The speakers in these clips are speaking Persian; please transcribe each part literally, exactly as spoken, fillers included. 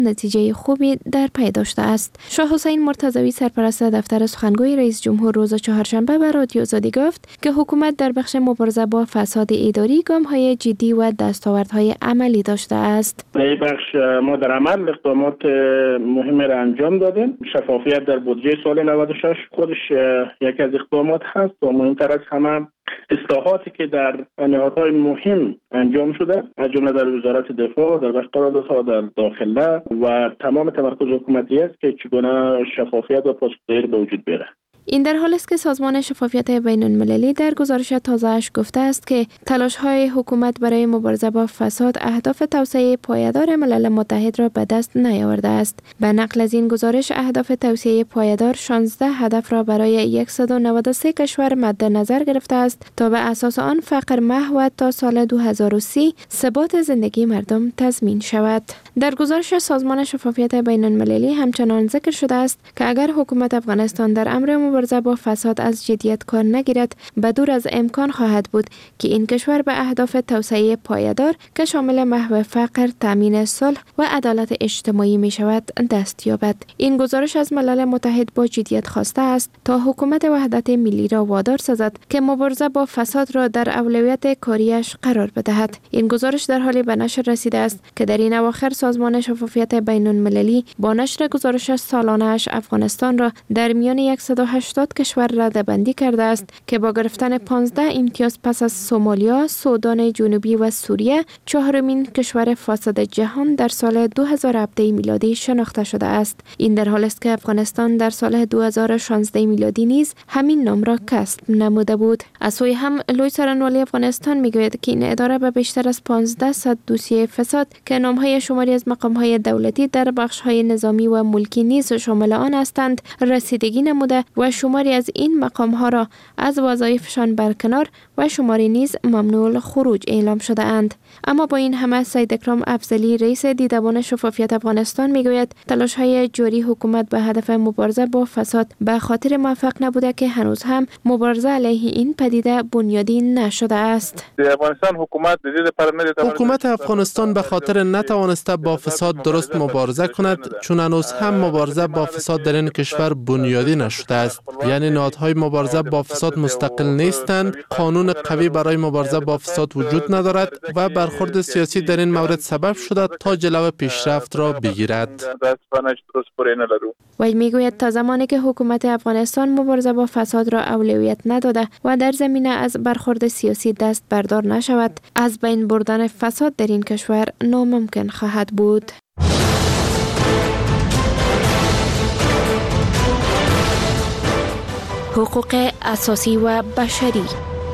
نتیجه خوبی در پی داشته است. شاه حسین مرتضوی سرپرست دفتر سخنگوی رئیس جمهور روز چهارشنبه به رادیو آزادی گفت که حکومت در بخش مبارزه با فساد اداری گام‌های جدی و دستاوردهای عملی داشته است. در بخش ما در عمل اقدامات مهمی را انجام دادیم. شفافیت در بودجه سال نود و شش خودش یکی از اقدامات هست و مهمتر از همه اصلاحاتی که در نهادهای مهم انجام شده، از جمله در وزارت دفاع، در بخش قراردادها، در داخله و تمام تمرکز حکومتی است که چگونه شفافیت و پاسخگویی به وجود بیاره. این در حالی است که سازمان شفافیت بین المللی در گزارش تازه‌اش گفته است که تلاش‌های حکومت برای مبارزه با فساد اهداف توسعه پایدار ملل متحد را به دست نیاورده است. به نقل از این گزارش، اهداف توسعه پایدار شانزده هدف را برای صد و نود و سه کشور مد نظر گرفته است تا به اساس آن فقر محو تا سال دو هزار و سی ثبات زندگی مردم تضمین شود. در گزارش سازمان شفافیت بین المللی همچنان ذکر شده است که اگر حکومت افغانستان در امر مبارزه با فساد از جدیت کار نگیرد، به دور از امکان خواهد بود که این کشور به اهداف توسعه پایدار که شامل محو فقر، تامین صلح و عدالت اجتماعی می شود دست یابد. این گزارش از ملل متحد با جدیت خواسته است تا حکومت وحدت ملی را وادار سازد که مبارزه با فساد را در اولویت کاریش قرار بدهد. این گزارش در حالی به نشر رسیده است که در این اواخر سازمان شفافیت بین المللی با نشر گزارش سالانه اش افغانستان را در میان صد و هشتاد کشور رده‌بندی کرده است که با گرفتن پانزده امتیاز پس از سومالیا، سودان جنوبی و سوریه چهارمین کشور فاسد جهان در سال دو هزار و هفده میلادی شناخته شده است. این در حالی است که افغانستان در سال دو هزار و شانزده میلادی نیز همین نام را کسب نموده بود. از سوی هم لوی سرانوالی افغانستان میگوید که این اداره به بیشتر از پانزده صد دوسیه فساد که نامهای شماری از مقامهای دولتی در بخش‌های نظامی و ملکی نیز شامل آن هستند رسیدگی نموده و شماری از این مقام‌ها را از وظایفشان برکنار و شماری نیز ممنوع خروج اعلام شده اند. اما با این همه سید اکرام افضلی رئیس دیدبان شفافیت افغانستان میگوید تلاش‌های جاری حکومت به هدف مبارزه با فساد به خاطر موفق نبوده که هنوز هم مبارزه علیه این پدیده بنیادی نشده است. افغانستان حکومت حکومت افغانستان به خاطر نتوانسته با فساد درست مبارزه کند، چون هنوز هم مبارزه با فساد در این کشور بنیادی نشده است. یعنی نهادهای مبارزه با فساد مستقل نیستند، قانون قوی برای مبارزه با فساد وجود ندارد و برخورد سیاسی در این مورد سبب شده تا جلو پیشرفت را بگیرد. وی میگوید تا زمانی که حکومت افغانستان مبارزه با فساد را اولویت نداده و در زمینه از برخورد سیاسی دست بردار نشود، از بین بردن فساد در این کشور ناممکن خواهد بود. حقوق اساسی و بشری.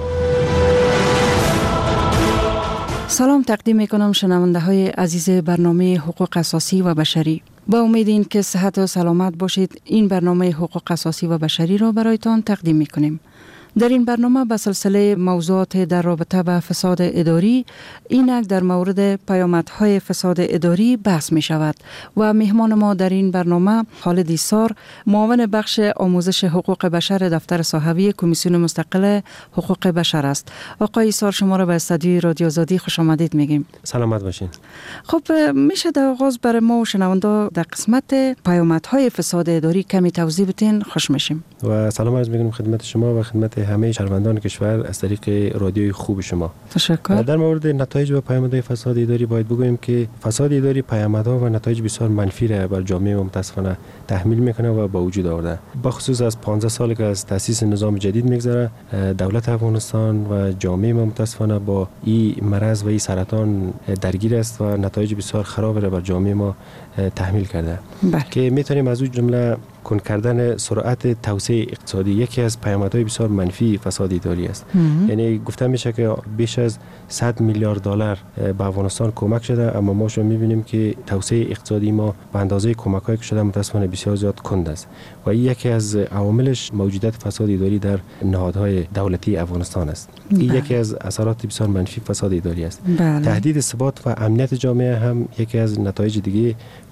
سلام تقدیم میکنم شنونده های عزیز برنامه حقوق اساسی و بشری. با امید این که صحت و سلامت باشید، این برنامه حقوق اساسی و بشری را برایتان تقدیم میکنیم. در این برنامه به سلسله موضوعات در رابطه با فساد اداری، اینک در مورد پیامدهای فساد اداری بحث می شود و مهمان ما در این برنامه خالد ایسار، معاون بخش آموزش حقوق بشر دفتر صحوی کمیسیون مستقل حقوق بشر است. آقای ایسار، شما را به استودیوی رادیو آزادی خوش آمدید میگیم. سلامت باشین. خب میشه در آغاز برای ما و شنونده در قسمت پیامدهای فساد اداری کمی توضیح بدین؟ خوش میشیم. و سلام عرض میکنم خدمت شما و خدمت همه شهروندان کشور از طریق رادیوی خوب شما. تشکر. در مورد نتایج و پیامدهای فساد اداری باید بگوییم که فساد اداری پیامدها و نتایج بسیار منفی را بر جامعه متاسفانه تحمیل میکنه و با وجود آورده. با خصوص از پانزده سال که از تاسیس نظام جدید میگذره، دولت افغانستان و جامعه متاسفانه با این مرض و این سرطان درگیر است و نتایج بسیار خراب را بر جامعه ما تحمیل کرده. بله. که میتونیم از اون جمله کند کردن سرعت توسعه اقتصادی یکی از پیامدهای بسیار منفی فساد اداری است. یعنی گفته میشه که بیش از صد میلیارد دلار به افغانستان کمک شده، اما ما شما میبینیم که توسعه اقتصادی ما به اندازه کمک‌هایی که شده متاسفانه بسیار زیاد کند است و این یکی از عواملش موجودیت فساد اداری در نهادهای دولتی افغانستان است. این یکی از اثرات بسیار منفی فساد اداری است. بله. تهدید ثبات و امنیت جامعه هم یکی از نتایج دیگه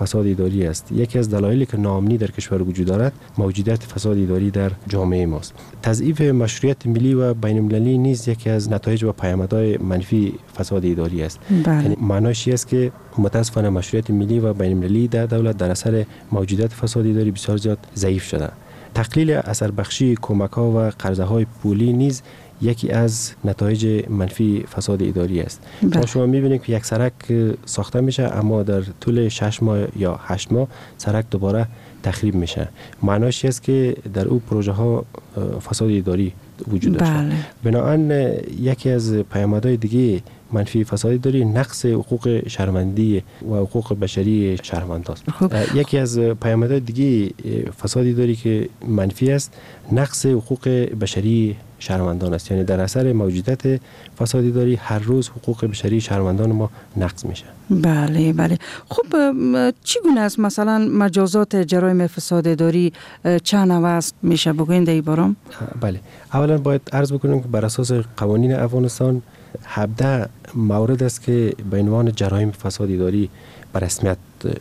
فساد اداری است. یکی از دلایلی که ناامنی در کشور وجود دارد موجودیت فساد اداری در جامعه ماست. تضعیف مشروعیت ملی و بین المللی نیز یکی از نتایج و پیامدهای منفی فساد اداری است. یعنی معناش است که متاسفانه مشروعیت ملی و بین المللی در دولت در اثر موجودیت فساد اداری بسیار زیاد ضعیف شده. تقلیل اثر بخشی کمک‌ها و قرضه‌های پولی نیز یکی از نتایج منفی فساد اداری است. ما شما می‌بینید که یک سرک ساخته میشه اما در طول شش ماه یا هشت ماه سرک دوباره تخریب میشه. معناش است که در او پروژه ها فساد اداری وجود داشته. بنابراین یکی از پیامدهای دیگه منفی فساد اداری نقص حقوق شهروندی و حقوق بشری شهروندان است. یکی از پیامدهای دیگه فساد اداری که منفی است نقص حقوق بشری شهروندان است. یعنی در اثر موجودیت فساد اداری هر روز حقوق بشری شهروندان ما نقض میشه. بله بله. خب چگونه است مثلا مجازات جرایم فساد اداری چند نوع است میشه بگوین در این باره؟ بله. اولا باید عرض بکنم که بر اساس قوانین افغانستان هفده مورد است که به عنوان جرایم فساد اداری به رسمیت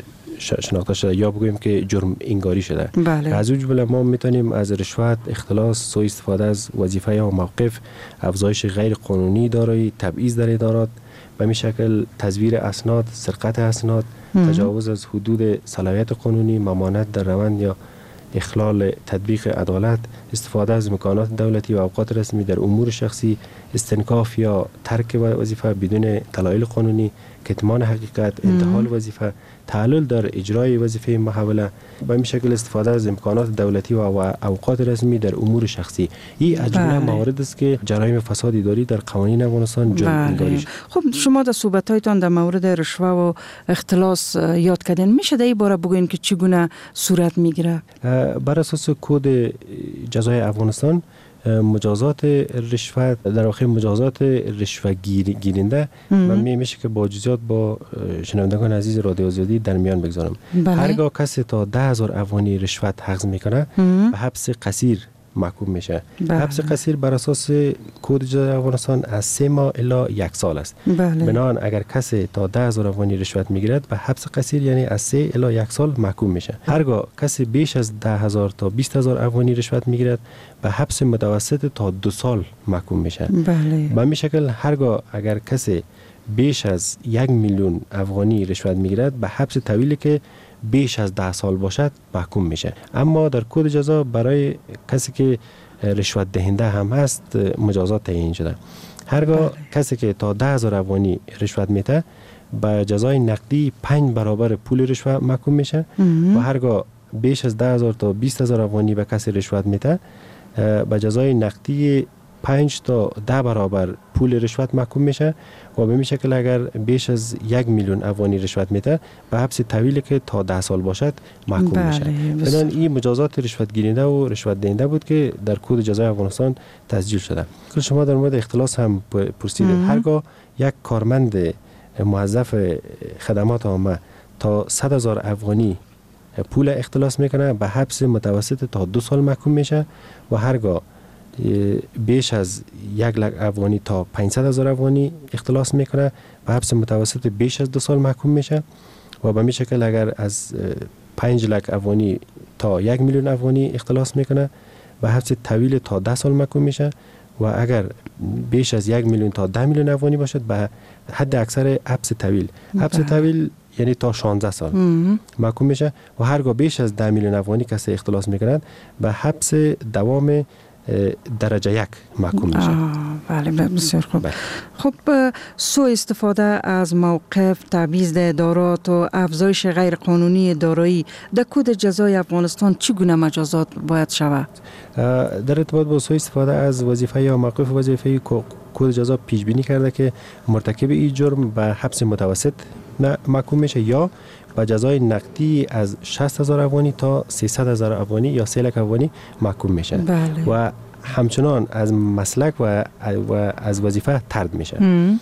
شناخته شده یا بگوییم که جرم انگاری شده. بله. از اون جمله ما میتونیم از رشوت، اختلاس، سوء استفاده از وظیفه یا موقف، افزایش غیر قانونی دارایی، تبعیض در ادارات، به این شکل تزویر اسناد، سرقت اسناد، تجاوز از حدود صلاحیت قانونی، ممانعت در روند یا اخلال تطبیق عدالت، استفاده از امکانات دولتی و اوقات رسمی در امور شخصی، استنکاف یا ترک وظیفه بدون دلایل قانونی، کتمان حقیقت، انتحال وظیفه، تعلل در اجرای وظیفه محوله، به این شکل استفاده از امکانات دولتی و اوقات رسمی در امور شخصی. این از جمله موارد است که جرایم فساد اداری در قوانین افغانستان جرم انگاری شده. خب شما در صحبت‌هایتان در مورد رشوه و اختلاس یاد کردین، میشه در این باره بگوین که چگونه صورت میگیره؟ بر اساس کد جزای افغانستان مجازات رشوت در واقع مجازات رشوه گیرنده من میشه که با جزئیات با شنوندگان عزیز رادیو آزادی در میان بگذارم. هرگاه کسی تا ده هزار افغانی رشوت اخذ میکنه به حبس قصیر محکوم میشه. حبس قصیر بر اساس کد جزای افغانستان از سه ماه الی یک سال است. بنابراین اگر کسی تا ده هزار افغانی رشوت میگیرد به حبس قصیر یعنی از سه الی یک سال محکوم میشه. هرگاه کسی بیش از ده هزار تا بیست هزار افغانی رشوت میگیرد به حبس متوسط تا دو سال محکوم میشه. بله. به این شکل هرگاه اگر کسی بیش از یک میلیون افغانی رشوت میگیرد به حبس طویلی که بیش از ده سال باشد محکوم میشه. اما در کد جزا برای کسی که رشوت دهنده هم هست مجازات تعیین شده. هرگاه بله. کسی که تا ده هزار افغانی رشوت میده به جزای نقدی پنج برابر پول رشوت محکوم میشه و هرگاه بیش از ده هزار تا بیست هزار افغانی به کسی رشوت میده به جزای نقدی پنج تا ده برابر پول رشوت محکوم میشه و به این شکل اگر بیش از یک میلیون افغانی رشوت میده به حبس طویلی که تا ده سال باشد محکوم بله میشه. بنابراین این مجازات رشوت گیرنده و رشوت دهنده بود که در کد جزای افغانستان تسجیل شده. کل شما در مورد اختلاس هم پرسیدید. هرگاه یک کارمند موظف خدمات عامه تا صد هزار افغانی پول اختلاس میکنه به حبس متوسط تا دو سال محکوم میشه و هرگاه بیش از یک لک افغانی تا پانصد هزار افغانی اختلاس میکنه و حبس متوسط بیش از دو سال محکوم میشه و به این شکل اگر از پنج لک افغانی تا یک میلیون افغانی اختلاس میکنه و حبس طویل تا ده سال محکوم میشه و اگر بیش از یک میلیون تا ده میلیون افغانی باشد به حد اکثر حبس طویل. حبس طویل یعنی تا شانزده سال محکوم میشه و هرگاه بیش از ده میلیون افغانی کسی اختلاس میکنند به حبس دوام درجه یک محکوم میشه. بله بسیار خوب. بله. خب سوء استفاده از موقف، تبعیض ادارات و افزایش غیر قانونی دارایی در کد جزای افغانستان چگونه مجازات باید شود؟ در ارتباط با سوء استفاده از وظیفه یا موقف وظیفه کد جزا پیش بینی کرده که مرتکب این جرم به حبس متوسط محکوم میشه یا با جزای نقدی از شصت هزار افغانی تا سیصد هزار افغانی یا سه لک افغانی محکوم میشه. بله. و همچنان از مسلک و, و از وظیفه طرد میشه.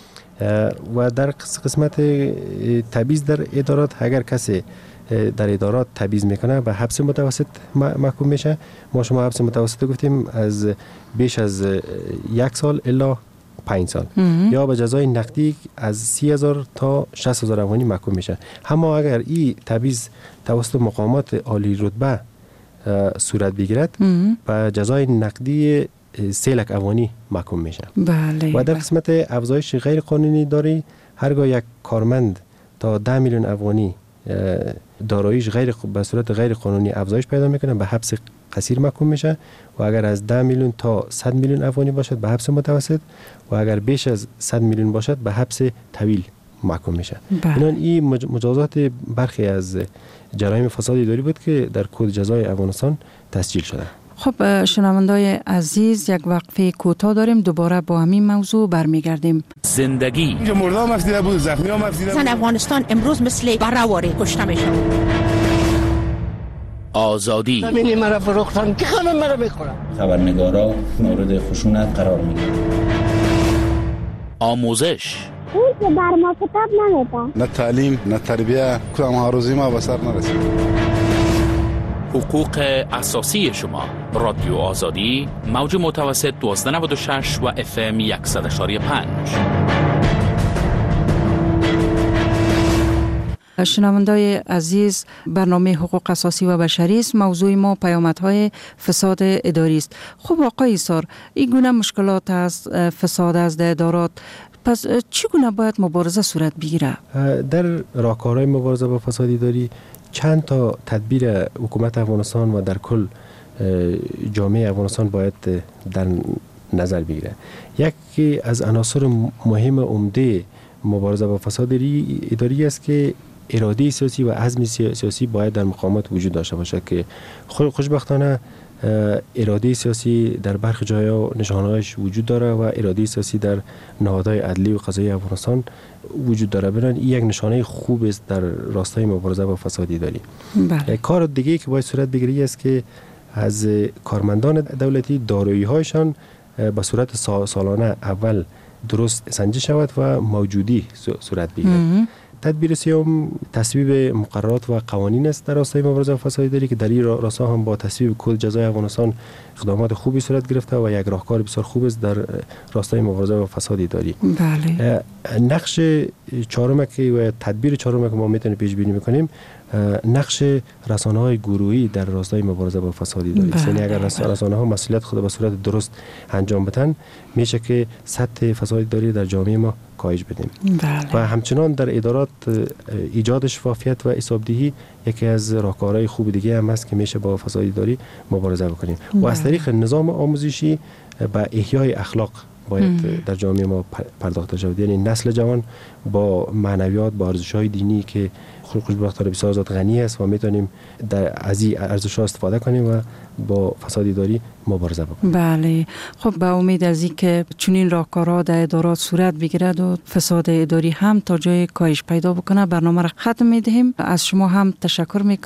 و در قسمت تبعیض در ادارات اگر کسی در ادارات تبعیض میکنه به حبس متوسط محکوم میشه. ما شما حبس متوسط گفتیم از بیش از یک سال الا پنج سال مم. یا به جزای نقدی از سی هزار تا شصت هزار افغانی محکوم میشه. اما اگر این تبعیض توسط مقامات عالی رتبه صورت بگیرد و جزای نقدی سه لک افغانی محکوم میشه. بله. و در قسمت افزایش غیر قانونی داری هرگاه یک کارمند تا ده میلیون افغانی داراییش غیر به صورت غیر قانونی افزایش پیدا میکنه به حبس قصیر محکوم میشه و اگر از ده میلیون تا صد میلیون افغانی باشد به حبس متوسط و اگر بیش از صد میلیون باشد به حبس طویل محکوم میشه. اینان این مجازات برخی از جرایم فساد اداری بود که در کد جزای افغانستان تسجیل شده. خب شنوندای عزیز یک وقفه کوتاه داریم، دوباره با همین موضوع برمیگردیم. زندگی اینجا مردم افزیده بود، زخمی هم افزیده بود. زن افغانستان امروز مثل بره‌واره کشته میشه. آزادی همینی مرا فروختن که خانم مرا بخورم. خبرنگارا مورد خشونت قرار میگیرن. آموزش اون که بر ما کتاب نمیدن. نه تعلیم نه تربیه کدام هاروزی ما به سر نرسید. حقوق اساسی شما. رادیو آزادی موج متوسط دوازده نود و شش و اف ام صد و یک و پنج. شنوندای عزیز، برنامه حقوق اساسی و بشری است. موضوع ما پیامدهای فساد اداری است. خب آقای ایثار، این گونه مشکلات از فساد از ادارات، پس چگونه باید مبارزه صورت بگیره؟ در راهکارهای مبارزه با فساد اداری چند تا تدبیر حکومت افغانستان و در کل جامعه افغانستان باید در نظر بگیره. یکی از عناصر مهم عمده مبارزه با فساد اداری است که اراده سیاسی و عزم سیاسی باید در مقامات وجود داشته باشه که خوشبختانه اراده سیاسی در برخی جاها نشانه‌هاش وجود داره و اراده سیاسی در نهادهای عدلی و قضایی افغانستان وجود داره. برای این یک نشانه خوب است در راستای مبارزه با فساد اداری. بله. کار دیگه که باید صورت بگیره است که از کارمندان دولتی دارایی‌هایشان به صورت سالانه اول درست سنجش شود و موجودی صورت بگیرد. تدبیر سیوم تصویب مقررات و قوانین است در راستای مبارزه با فساد اداری که در این راستا هم با تصویب کد جزای افغانستان اقدامات خوبی صورت گرفته و یک راهکار بسیار خوب است در راستای مبارزه با فساد اداری. بله. نقش چهارم که و تدبیر چهارم که ما میتونیم پیش بینی میکنیم نقش رسانه‌های گروهی در راستای مبارزه با فساد اداری است. یعنی اگر رسانه‌ها مسئولیت خود به صورت درست انجام بدن میشه که سطح فساد اداری در جامعه ما کاهش بدیم. بله. و همچنان در ادارات ایجاد شفافیت و حسابدهی یکی از راهکارهای خوب دیگه هم است که میشه با فساد اداری مبارزه بکنیم. بله. و از طریق نظام آموزشی به احیای اخلاق باید در جامعه ما پرداخته شود. یعنی نسل جوان با معنویات، با ارزش‌های دینی که خوشبختانه بسیار زیاد غنی است و میتونیم در از این ارزش‌ها استفاده کنیم و با فساد اداری مبارزه بکنیم. بله. خب به امید از این که چنین راهکارها در ادارات صورت بگیرد و فساد اداری هم تا جای کاهش پیدا بکنه، برنامه را ختم می‌دهیم. از شما هم تشکر می‌کنم.